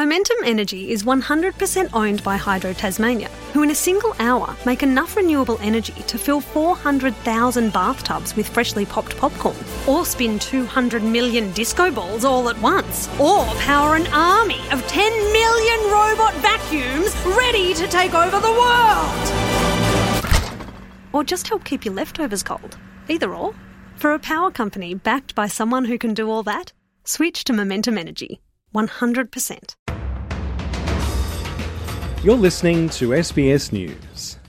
Momentum Energy is 100% owned by Hydro Tasmania, who in a single hour make enough renewable energy to fill 400,000 bathtubs with freshly popped popcorn, or spin 200 million disco balls all at once, or power an army of 10 million robot vacuums ready to take over the world. Or just help keep your leftovers cold. Either or. For a power company backed by someone who can do all that, switch to Momentum Energy. 100%. You're listening to SBS News.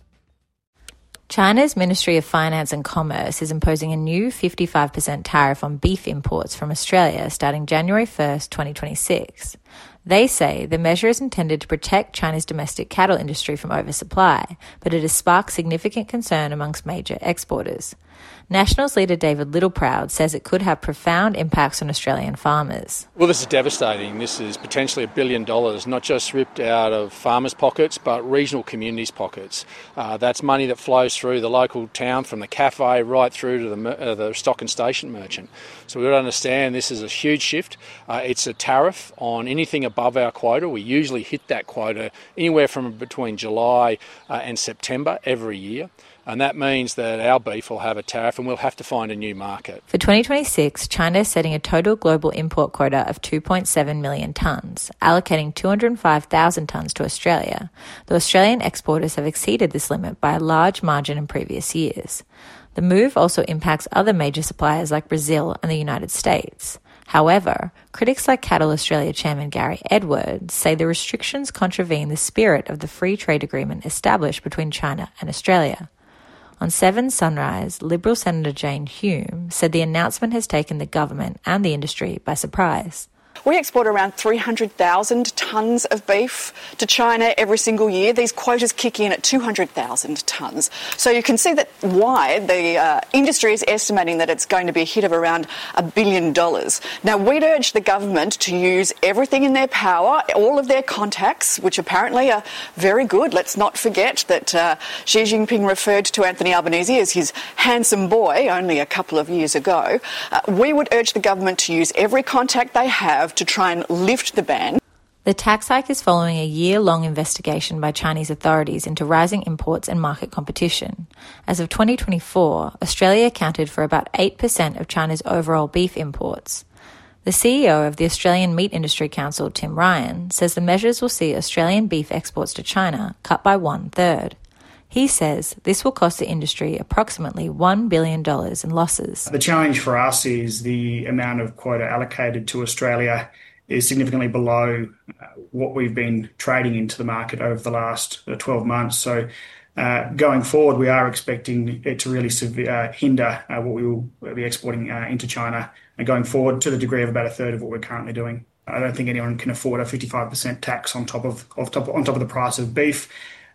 China's Ministry of Finance and Commerce is imposing a new 55% tariff on beef imports from Australia starting January 1st, 2026. They say the measure is intended to protect China's domestic cattle industry from oversupply, but it has sparked significant concern amongst major exporters. Nationals leader David Littleproud says it could have profound impacts on Australian farmers. Well, this is devastating. This is potentially $1 billion, not just ripped out of farmers' pockets, but regional communities' pockets. That's money that flows through the local town, from the cafe right through to the stock and station merchant. So we've got to understand this is a huge shift. It's a tariff on anything above our quota. We usually hit that quota anywhere from between July and September every year. And that means that our beef will have a tariff and we'll have to find a new market. For 2026, China is setting a total global import quota of 2.7 million tonnes, allocating 205,000 tonnes to Australia, though Australian exporters have exceeded this limit by a large margin in previous years. The move also impacts other major suppliers like Brazil and the United States. However, critics like Cattle Australia chairman Gary Edwards say the restrictions contravene the spirit of the free trade agreement established between China and Australia. On 7 Sunrise, Liberal Senator Jane Hume said the announcement has taken the government and the industry by surprise. We export around 300,000 tonnes of beef to China every single year. These quotas kick in at 200,000 tonnes. So you can see that why the industry is estimating that it's going to be a hit of around $1 billion. Now, we'd urge the government to use everything in their power, all of their contacts, which apparently are very good. Let's not forget that Xi Jinping referred to Anthony Albanese as his handsome boy only a couple of years ago. We would urge the government to use every contact they have to try and lift the ban. The tax hike is following a year-long investigation by Chinese authorities into rising imports and market competition. As of 2024, Australia accounted for about 8% of China's overall beef imports. The CEO of the Australian Meat Industry Council, Tim Ryan, says the measures will see Australian beef exports to China cut by 1/3. He says this will cost the industry approximately $1 billion in losses. The challenge for us is the amount of quota allocated to Australia is significantly below what we've been trading into the market over the last 12 months. So going forward, we are expecting it to really hinder what we will be exporting into China, and going forward to the degree of about 1/3 of what we're currently doing. I don't think anyone can afford a 55% tax on top of the price of beef.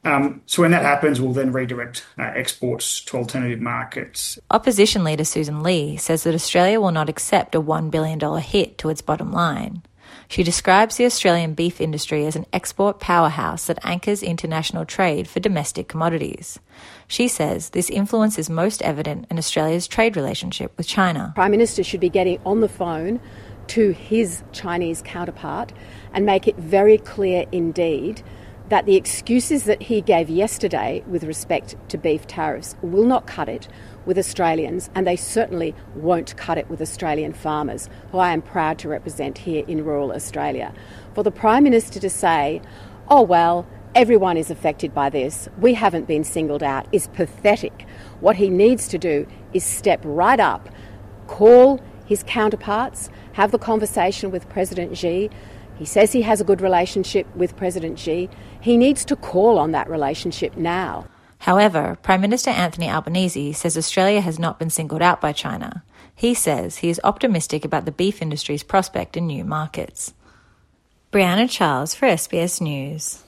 So when that happens, we'll then redirect exports to alternative markets. Opposition leader Susan Lee says that Australia will not accept a $1 billion hit to its bottom line. She describes the Australian beef industry as an export powerhouse that anchors international trade for domestic commodities. She says this influence is most evident in Australia's trade relationship with China. Prime Minister should be getting on the phone to his Chinese counterpart and make it very clear indeed that the excuses that he gave yesterday with respect to beef tariffs will not cut it with Australians, and they certainly won't cut it with Australian farmers, who I am proud to represent here in rural Australia. For the Prime Minister to say, oh well, everyone is affected by this, we haven't been singled out, is pathetic. What he needs to do is step right up, call his counterparts, have the conversation with President Xi. He says he has a good relationship with President Xi. He needs to call on that relationship now. However, Prime Minister Anthony Albanese says Australia has not been singled out by China. He says he is optimistic about the beef industry's prospect in new markets. Brianna Charles for SBS News.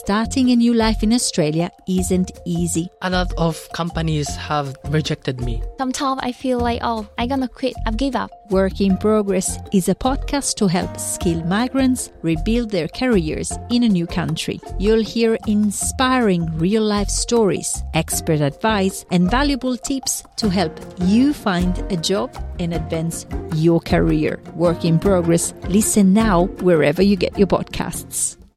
starting a new life in Australia isn't easy. A lot of companies have rejected me. Sometimes I feel like, I'm gonna quit, I've given up. Work in Progress is a podcast to help skilled migrants rebuild their careers in a new country. You'll hear inspiring real-life stories, expert advice, and valuable tips to help you find a job and advance your career. Work in Progress. Listen now wherever you get your podcasts.